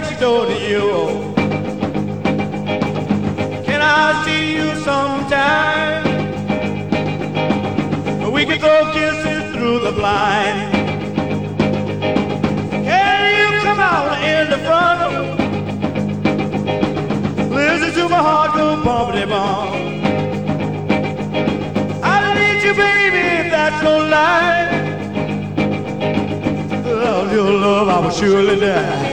next door to you. Can I see you sometime? We can throw kisses through the blind. Can you come out in the front? Listen to my heart go bumpity bump. I need you, baby, that's no lie. Without your love, I will surely die.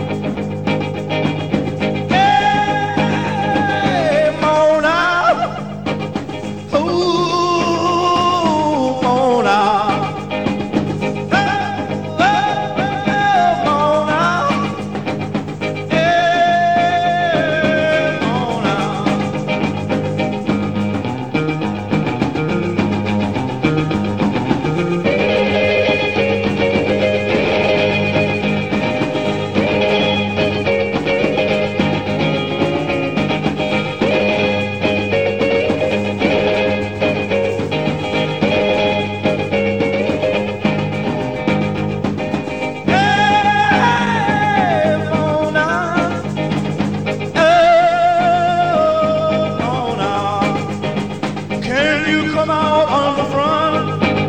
Come out on the front.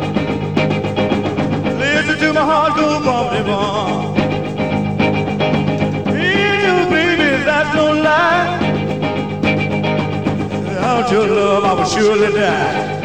Listen to my heart go bumpity bump. You, baby, that's no lie. Without your love, I would surely die.